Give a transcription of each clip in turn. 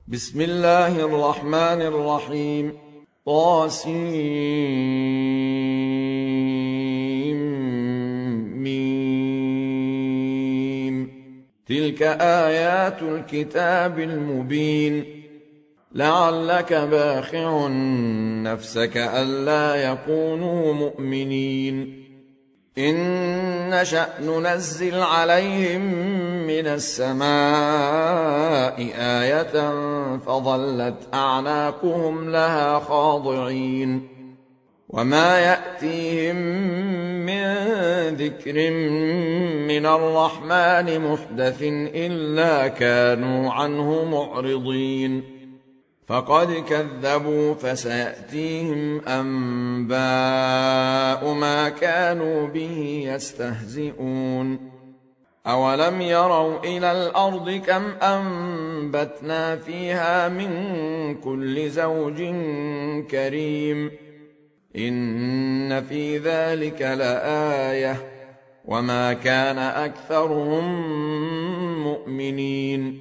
بسم الله الرحمن الرحيم. طاسيم. تلك آيات الكتاب المبين. لعلك باخع نفسك ألا يكونوا مؤمنين. إن نشأ ننزل عليهم من السماء آية فظلت أعناقهم لها خاضعين. وما يأتيهم من ذكر من الرحمن محدث إلا كانوا عنه معرضين. فقد كذبوا فسيأتيهم أنباء ما كانوا به يستهزئون. أولم يروا إلى الأرض كم أنبتنا فيها من كل زوج كريم. إن في ذلك لآية وما كان أكثرهم مؤمنين.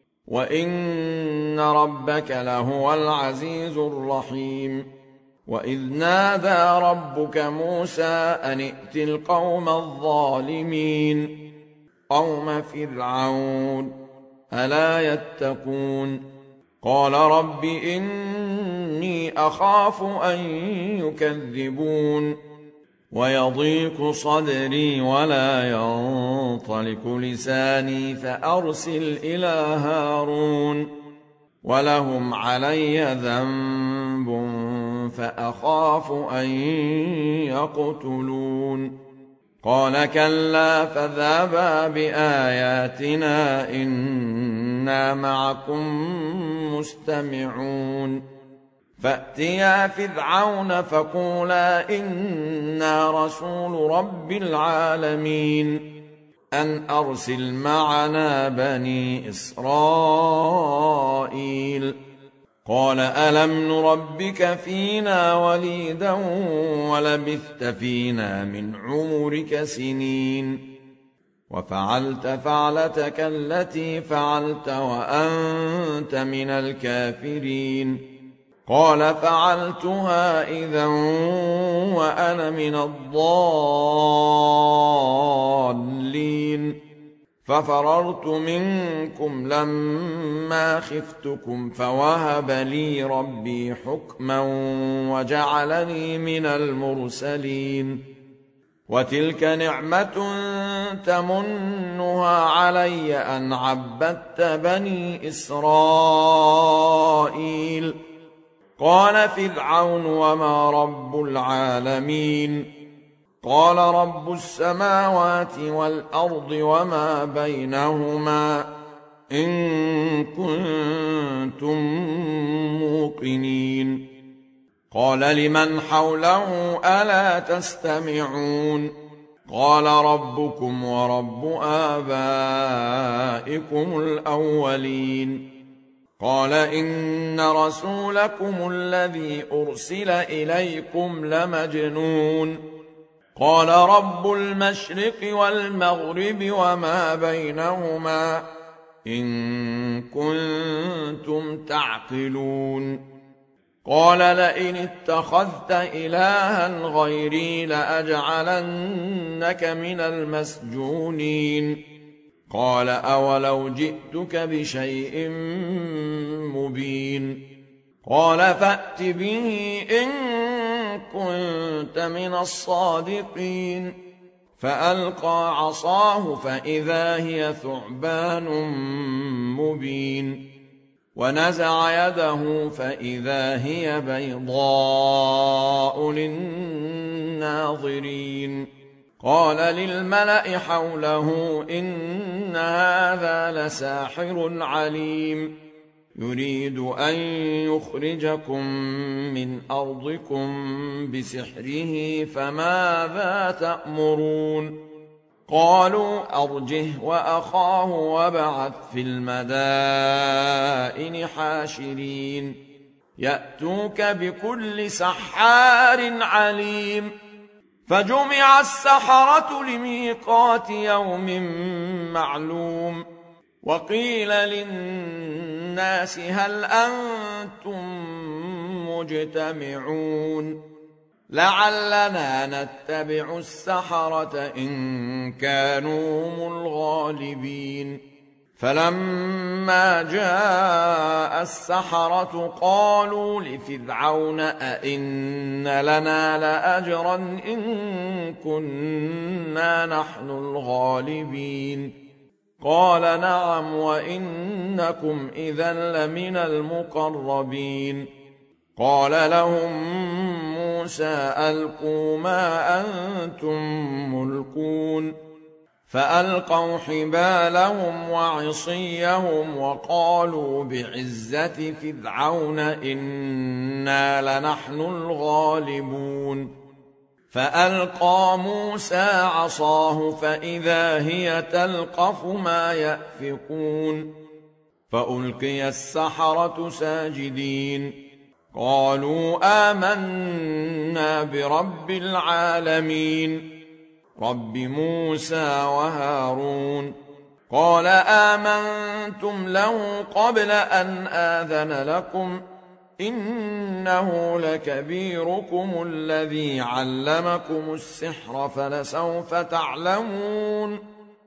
وإن ربك لهو العزيز الرحيم. وإذ نادى ربك موسى أن ائت القوم الظالمين قوم فرعون ألا يتقون. قال رب إني أخاف أن يكذبون ويضيق صدري ولا ينطلق لساني فأرسل إلى هارون ولهم علي ذنب فأخاف أن يقتلون. قال كلا فاذهبا بآياتنا إنا معكم مستمعون. فأتيا فرعون فقولا إنا رسول رب العالمين أن أرسل معنا بني إسرائيل. قال ألم نربك فينا وليدا ولبثت فينا من عمرك سنين وفعلت فعلتك التي فعلت وأنت من الكافرين. قال فعلتها إذا وأنا من الضالين. ففررت منكم لما خفتكم فوهب لي ربي حكما وجعلني من المرسلين. وتلك نعمة تمنها علي أن عبدت بني إسرائيل. قال فرعون وما رب العالمين. قال رب السماوات والأرض وما بينهما إن كنتم موقنين. قال لمن حوله ألا تستمعون. قال ربكم ورب آبائكم الأولين. قال إن رسولكم الذي أرسل إليكم لمجنون. قال رب المشرق والمغرب وما بينهما إن كنتم تعقلون. قال لئن اتخذت إلها غيري لأجعلنك من المسجونين. قال أولو جئتك بشيء مبين. قال فأت به إن كنت من الصادقين. فألقى عصاه فإذا هي ثعبان مبين. ونزع يده فإذا هي بيضاء للناظرين. قال للملأ حوله إن هذا لساحر عليم يريد أن يخرجكم من أرضكم بسحره فماذا تأمرون. قالوا أرجه وأخاه وابعث في المدائن حاشرين يأتوك بكل سحار عليم. فجمع السحرة لميقات يوم معلوم وقيل للناس هل أنتم مجتمعون لعلنا نتبع السحرة إن كانوا هم الغالبين فلما جاء السحرة قالوا لفرعون أئن لنا لأجرا إن كنا نحن الغالبين قال نعم وإنكم إذا لمن المقربين قال لهم موسى ألقوا ما أنتم ملقون فألقوا حبالهم وعصيهم وقالوا بعزة فرعون إنا لنحن الغالبون فألقى موسى عصاه فإذا هي تلقف ما يأفكون فألقي السحرة ساجدين قالوا آمنا برب العالمين رب موسى وهارون قال آمنتم له قبل أن آذن لكم إنه لكبيركم الذي علمكم السحر فلسوف تعلمون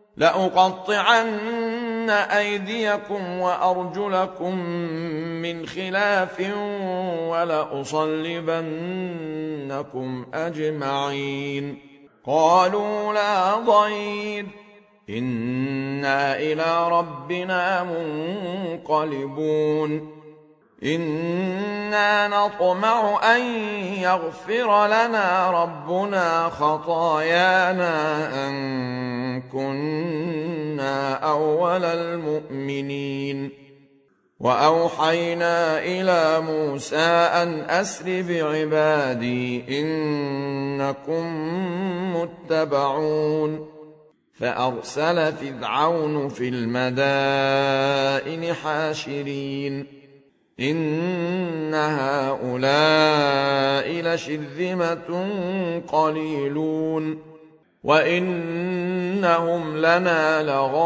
لأقطعن أيديكم وأرجلكم من خلاف ولأصلبنكم أجمعين قالوا لا ضير إنا إلى ربنا منقلبون إنا نطمع أن يغفر لنا ربنا خطايانا أن كنا أول المؤمنين وأوحينا إلى موسى أن أسر بعبادي إنكم متبعون فأرسل فرعون في المدائن حاشرين إن هؤلاء لشرذمة قليلون وإنهم لنا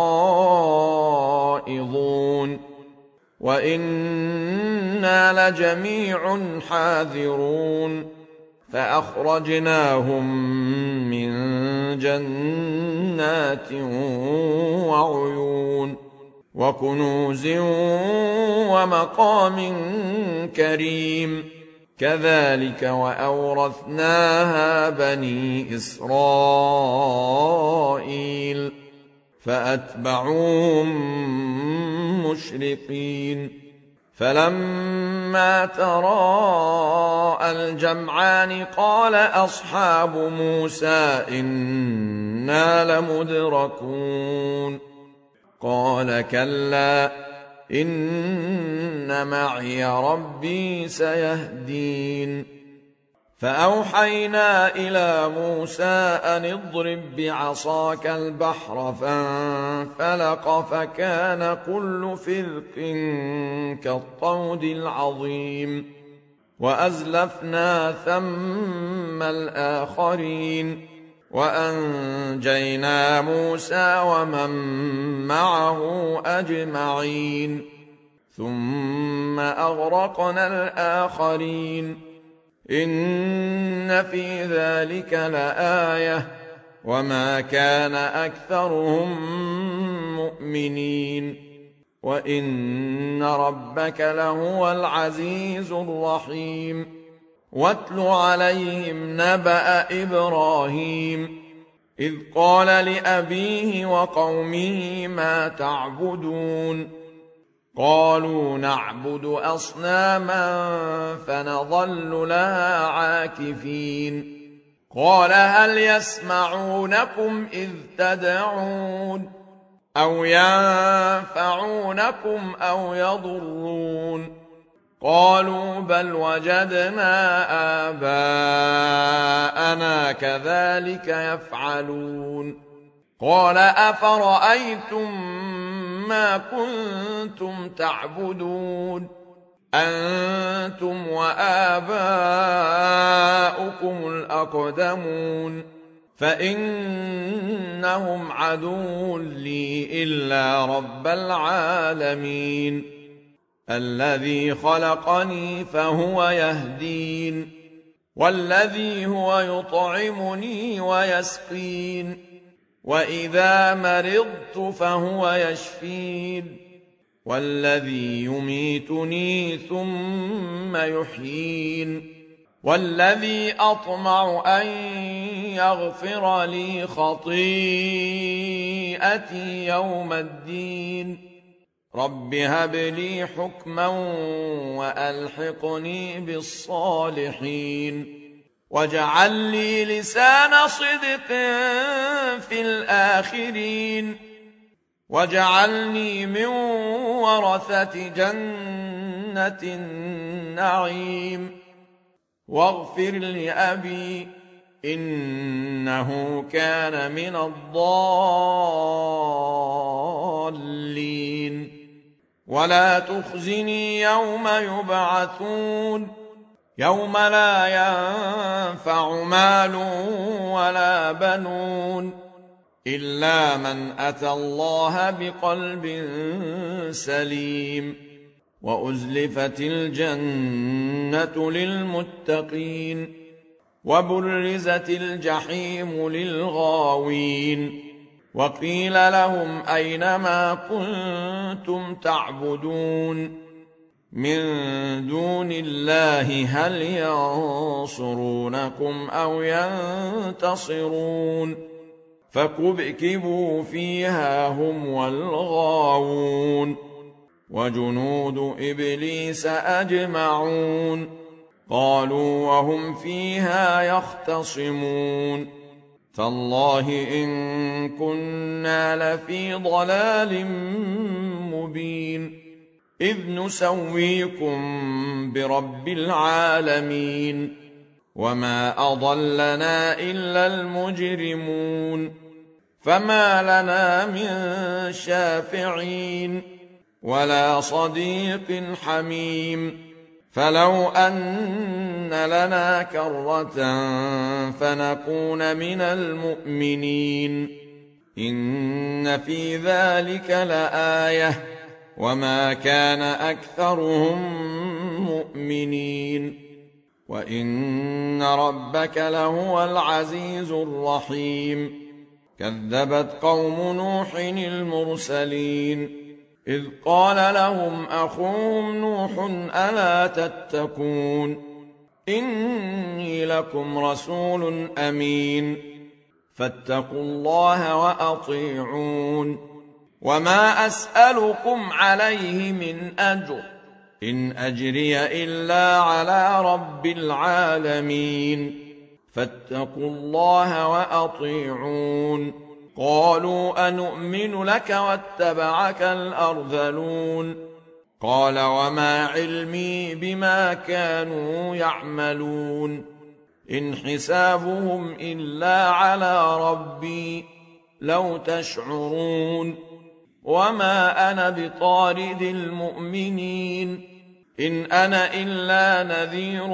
لغائظون وإنا لجميع حاذرون فأخرجناهم من جنات وعيون وكنوز ومقام كريم كذلك وأورثناها بني إسرائيل فأتبعوهم مشرقين فلما تراءى الجمعان قال أصحاب موسى إنا لمدركون قال كلا إن معي ربي سيهدين فأوحينا إلى موسى أن اضرب بعصاك البحر فانفلق فكان كل فرق كالطود العظيم وأزلفنا ثم الآخرين وأنجينا موسى ومن معه أجمعين ثم أغرقنا الآخرين إن في ذلك لآية وما كان أكثرهم مؤمنين وإن ربك لهو العزيز الرحيم واتل عليهم نبأ إبراهيم إذ قال لأبيه وقومه ما تعبدون قالوا نعبد أصناما فنظل لها عاكفين قال هل يسمعونكم إذ تدعون أو ينفعونكم أو يضرون قالوا بل وجدنا آباءنا كذلك يفعلون قال أفرأيتم ما كنتم تعبدون أنتم وآباؤكم الأقدمون فإنهم عدو لي إلا رب العالمين الذي خلقني فهو يهدين والذي هو يطعمني ويسقين وإذا مرضت فهو يشفين والذي يميتني ثم يحيين والذي أطمع أن يغفر لي خطيئتي يوم الدين رب هب لي حكما وألحقني بالصالحين واجعل لي لسان صدق في الآخرين واجعلني من ورثة جنة النعيم واغفر لأبي إنه كان من الضالين ولا تخزني يوم يبعثون يوم لا ينفع مال ولا بنون إلا من أتى الله بقلب سليم وأزلفت الجنة للمتقين وبرزت الجحيم للغاوين وقيل لهم أين ما كنتم تعبدون من دون الله هل ينصرونكم أو ينتصرون فكبكبوا فيها هم والغاوون وجنود إبليس أجمعون قالوا وهم فيها يختصمون تالله إن كنا لفي ضلال مبين إذ نسويكم برب العالمين وما أضلنا إلا المجرمون فما لنا من شافعين ولا صديق حميم فلو أن لنا كرة فنكون من المؤمنين إن في ذلك لآية وما كان أكثرهم مؤمنين وإن ربك لهو العزيز الرحيم كذبت قوم نوح المرسلين إذ قال لهم أخوهم نوح ألا تتقون إني لكم رسول أمين فاتقوا الله وأطيعون وما أسألكم عليه من أجر إن أجري إلا على رب العالمين فاتقوا الله وأطيعون قالوا أنؤمن لك واتبعك الأرذلون قال وما علمي بما كانوا يعملون إن حسابهم إلا على ربي لو تشعرون وما أنا بطارد المؤمنين إن أنا إلا نذير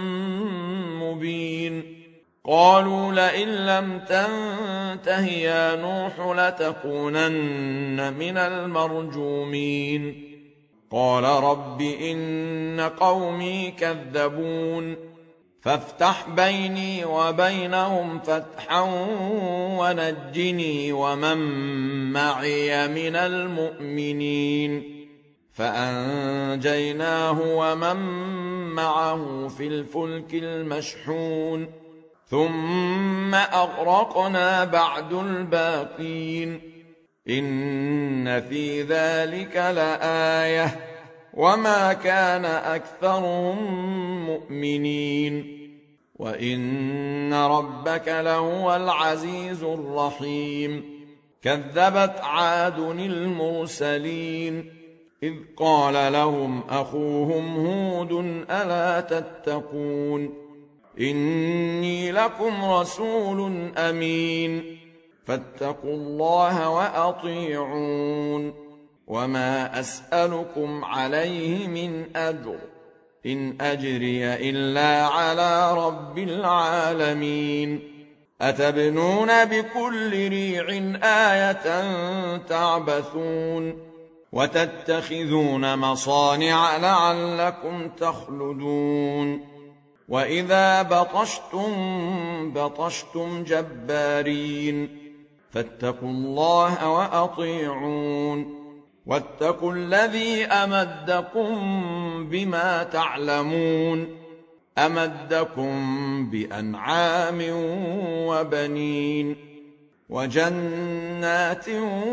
مبين قالوا لئن لم تنته يا نوح لتكونن من المرجومين قال رب إن قومي كذبون فافتح بيني وبينهم فتحا ونجني ومن معي من المؤمنين فأنجيناه ومن معه في الفلك المشحون ثم أغرقنا بعد الباقين إن في ذلك لآية وما كان أكثرهم مؤمنين وإن ربك لهو العزيز الرحيم كذبت عاد المرسلين إذ قال لهم أخوهم هود ألا تتقون إني لكم رسول أمين فاتقوا الله وأطيعون وما أسألكم عليه من أجر إن أجري إلا على رب العالمين أتبنون بكل ريع آية تعبثون وتتخذون مصانع لعلكم تخلدون وإذا بطشتم بطشتم جبارين فاتقوا الله وأطيعون واتقوا الذي أمدكم بما تعلمون أمدكم بأنعام وبنين وجنات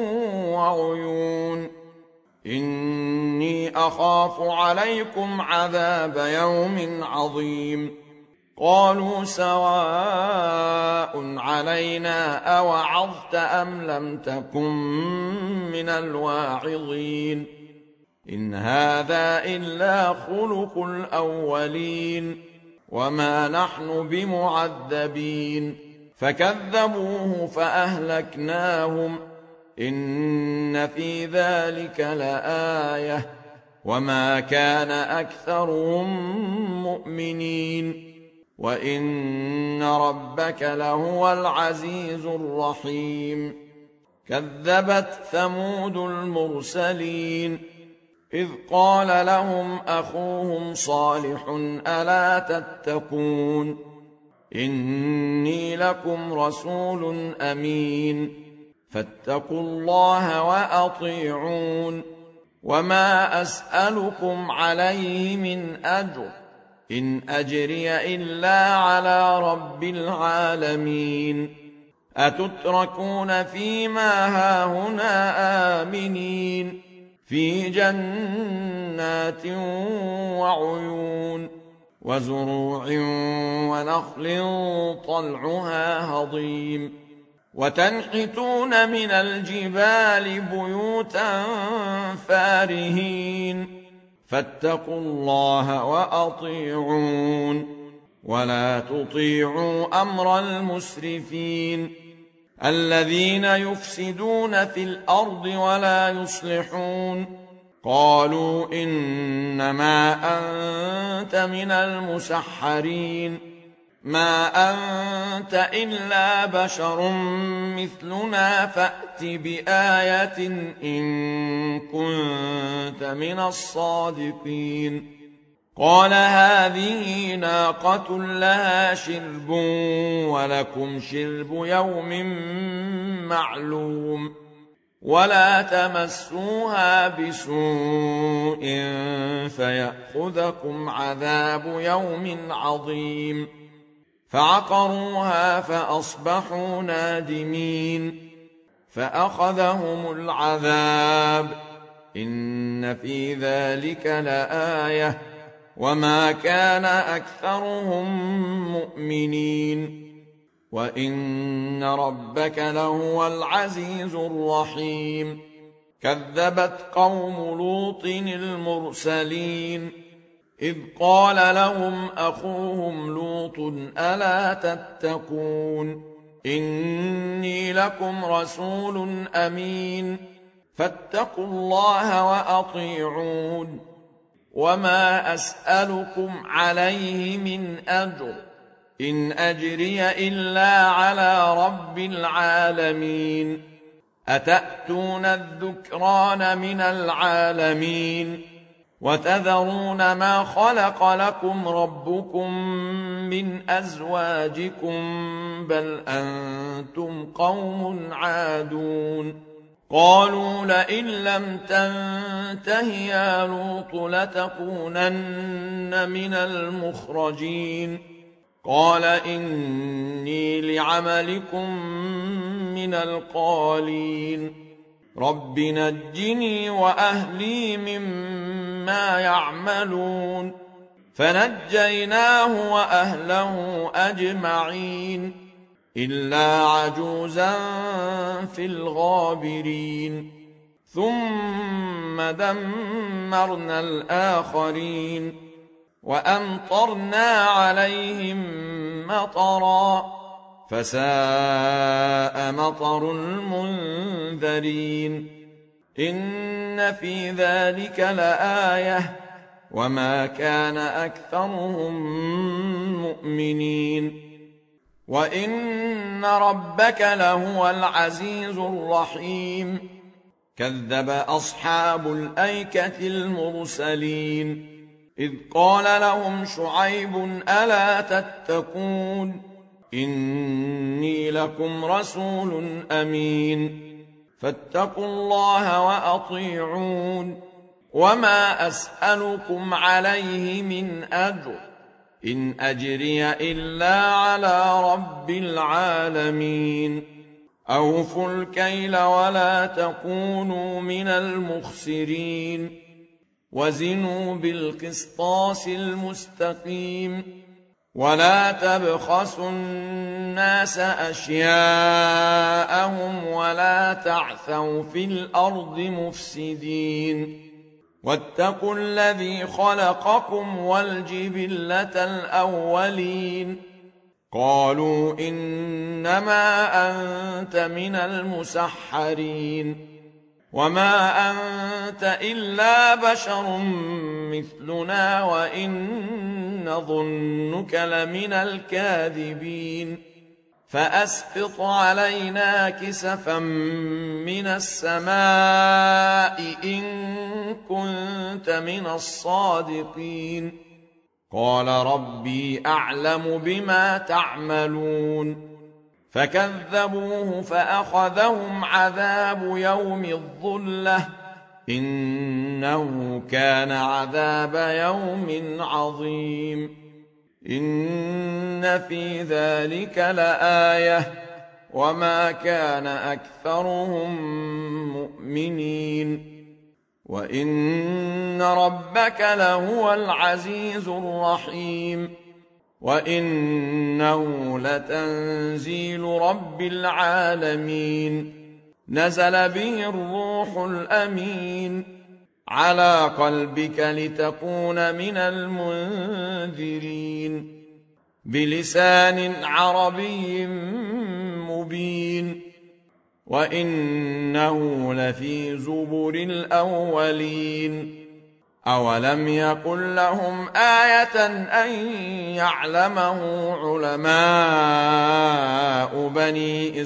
وعيون إني أخاف عليكم عذاب يوم عظيم قالوا سواء علينا أوعظت أم لم تكن من الواعظين إن هذا إلا خلق الأولين وما نحن بمعذبين فكذبوه فأهلكناهم إن في ذلك لآية وما كان أكثرهم مؤمنين وإن ربك لهو العزيز الرحيم كذبت ثمود المرسلين إذ قال لهم أخوهم صالح ألا تتقون إني لكم رسول أمين فاتقوا الله وأطيعون وما أسألكم عليه من أجر إن أجري إلا على رب العالمين أتتركون فيما هاهنا آمنين في جنات وعيون وزروع ونخل طلعها هضيم وتنحتون من الجبال بيوتا فارهين فاتقوا الله وأطيعون ولا تطيعوا أمر المسرفين الذين يفسدون في الأرض ولا يصلحون قالوا إنما أنت من المسحرين ما أنت إلا بشر مثلنا فأت بآية إن كنت من الصادقين قال هذه ناقة لها شرب ولكم شرب يوم معلوم ولا تمسوها بسوء فيأخذكم عذاب يوم عظيم فعقروها فأصبحوا نادمين فأخذهم العذاب إن في ذلك لآية وما كان أكثرهم مؤمنين وإن ربك لهو العزيز الرحيم كذبت قوم لوط المرسلين إذ قال لهم أخوهم لوط ألا تتقون إني لكم رسول أمين فاتقوا الله وأطيعون وما أسألكم عليه من أجر إن أجري إلا على رب العالمين أتأتون الذكران من العالمين وتذرون ما خلق لكم ربكم من أزواجكم بل أنتم قوم عادون قالوا لئن لم تنته يا لوط لتكونن من المخرجين قال إني لعملكم من القالين رب نجني وأهلي مما يعملون فنجيناه وأهله أجمعين إلا عجوزا في الغابرين ثم دمرنا الآخرين وأمطرنا عليهم مطرا فساء مطر المنذرين إن في ذلك لآية وما كان أكثرهم مؤمنين وإن ربك لهو العزيز الرحيم كذب أصحاب الأيكة المرسلين إذ قال لهم شعيب ألا تتقون إني لكم رسول أمين فاتقوا الله وأطيعون وما أسألكم عليه من أجر إن أجري إلا على رب العالمين أوفوا الكيل ولا تكونوا من المخسرين وزنوا بالقسطاس المستقيم ولا تبخسوا الناس أشياءهم ولا تعثوا في الأرض مفسدين واتقوا الذي خلقكم والجبلة الأولين قالوا إنما أنت من المسحرين وما أنت إلا بشر مثلنا وإن نظنك لمن الكاذبين فأسقط علينا كسفا من السماء إن كنت من الصادقين قال ربي أعلم بما تعملون فكذبوه فأخذهم عذاب يوم الظلة إنه كان عذاب يوم عظيم إن في ذلك لآية وما كان أكثرهم مؤمنين وإن ربك لهو العزيز الرحيم وإنه لتنزيل رب العالمين نزل به الروح الأمين على قلبك لتكون من المنذرين بلسان عربي مبين وإنه لفي زبر الأولين أولم يكن لهم آية أن يعلمه علماء بني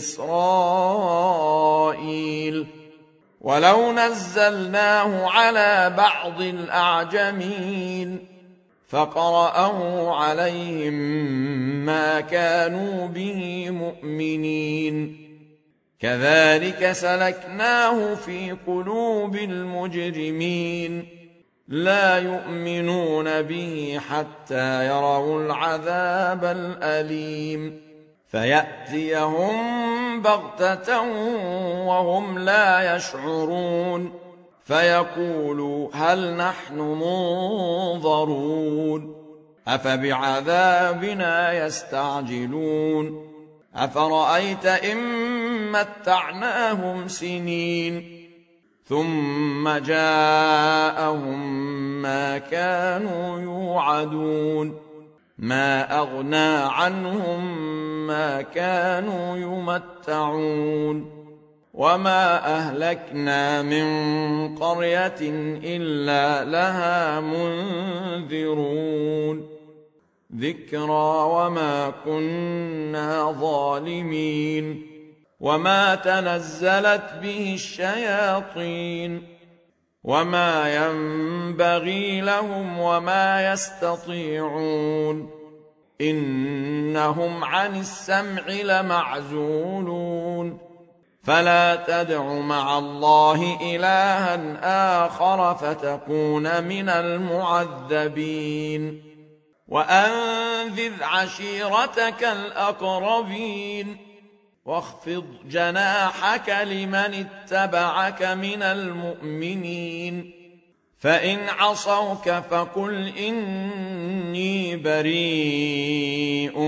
إسرائيل ولو نزلناه على بعض الأعجمين فقرأه عليهم ما كانوا به مؤمنين كذلك سلكناه في قلوب المجرمين لا يؤمنون به حتى يروا العذاب الأليم فيأتيهم بغتة وهم لا يشعرون فيقولوا هل نحن منظرون أفبعذابنا يستعجلون أفرأيت إن متعناهم سنين ثم جاءهم ما كانوا يوعدون ما أغنى عنهم ما كانوا يمتعون وما أهلكنا من قرية إلا لها منذرون ذكرى وما كنا ظالمين وما تنزلت به الشياطين وما ينبغي لهم وما يستطيعون إنهم عن السمع لمعزولون فلا تدع مع الله إلها آخر فتكون من المعذبين وأنذر عشيرتك الأقربين واخفض جناحك لمن اتبعك من المؤمنين فإن عصوك فقل إني بريء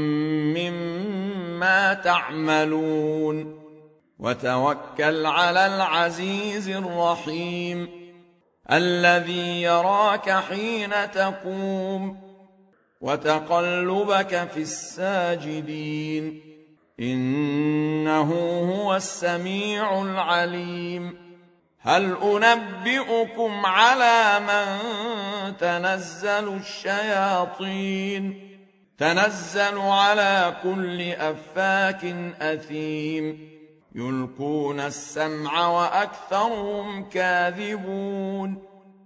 مما تعملون وتوكل على العزيز الرحيم الذي يراك حين تقوم وتقلبك في الساجدين إنه هو السميع العليم هل أنبئكم على من تنزل الشياطين تنزل على كل أفاك أثيم يلقون السمع وأكثرهم كاذبون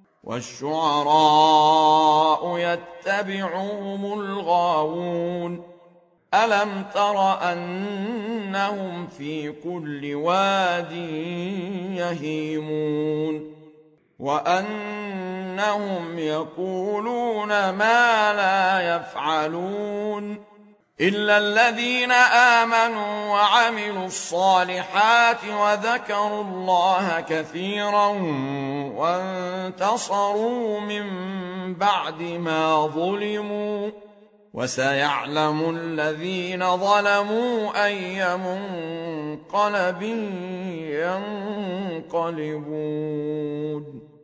والشعراء يتبعهم الغاوون ألم تر أنهم في كل واد يهيمون وأنهم يقولون ما لا يفعلون إلا الذين آمنوا وعملوا الصالحات وذكروا الله كثيرا وانتصروا من بعد ما ظلموا وسيعلم الذين ظلموا أي منقلب ينقلبون